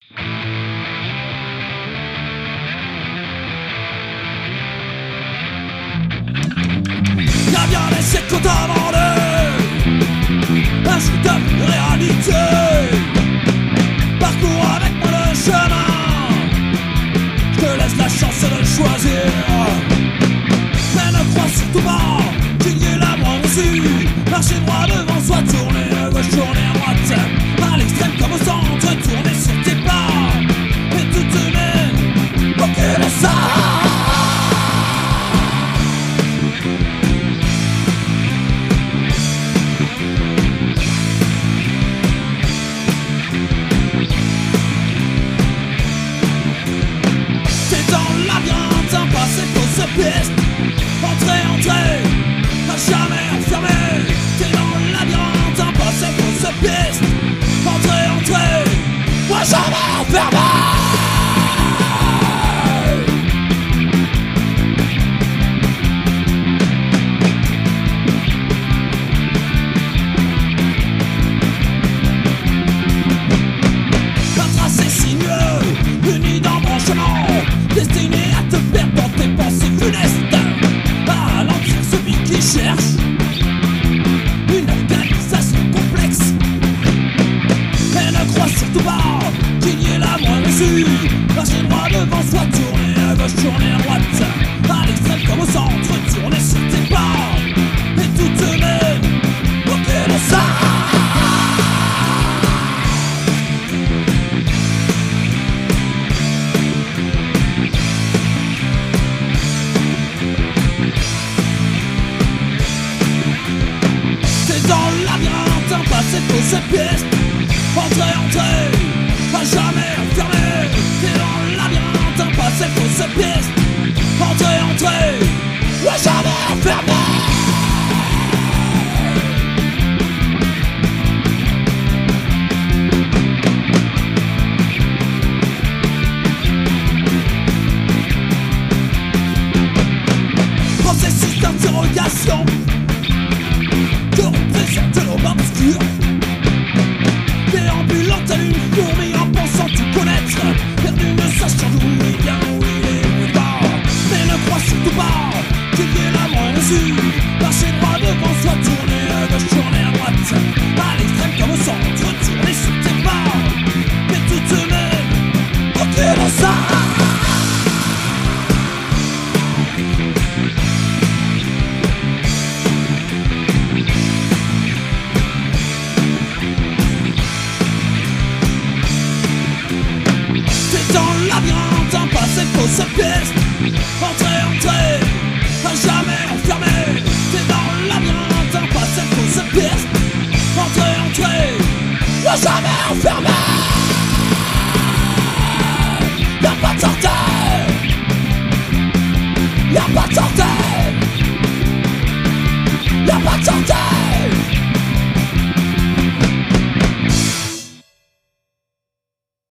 Y'a bien les siècles qu'on t'a vendu un jeu de réalité. Parcours avec moi le chemin, je te laisse la chance de choisir. Mais ne crois surtout pas qu'il y ait la moindre issue. Marcher droit devant soi, tourner à gauche, tourner à droite, à l'extrême comme au centre, tourner sur tes pas. Et tout te mène au cul de ça. Entrez, n'a jamais fermé. T'es dans le labyrinthe, un passé fausse piste. Entrez, moi jamais fermé. Un tracé sinueux, uni d'embranchement, destiné à te perdre dans tes pensées funestes. Cherche une organisation complexe. Mais ne crois surtout pas qu'il y ait la moindre issue. Marcher droit devant soi, tourner à gauche, tourner à droite, à l'extrême comme au centre, tourner sur tes pas. Et tout te mène au cul de ça. Dans le labyrinthe, un passé fausse piste. Entrez, pas jamais fermé. T'es dans le labyrinthe, un passé fausse piste. Entrez, ouais jamais fermé. Processus d'interrogation que représente l'aube obscure. Déambulant tel une fourmi en pensant tout connaître, perdu ne sachant d'où il vient, où il est, où il va. Mais ne crois surtout pas qu'il y ait la moindre issue. Marcher droit devant soi, tourner à gauche, tourner à droite, à l'extrême comme au centre, tourner sur tes pas. Mais tout te mène au cul de ça. Dans le labyrinthe, un passé fausse piste. Entrez, pas jamais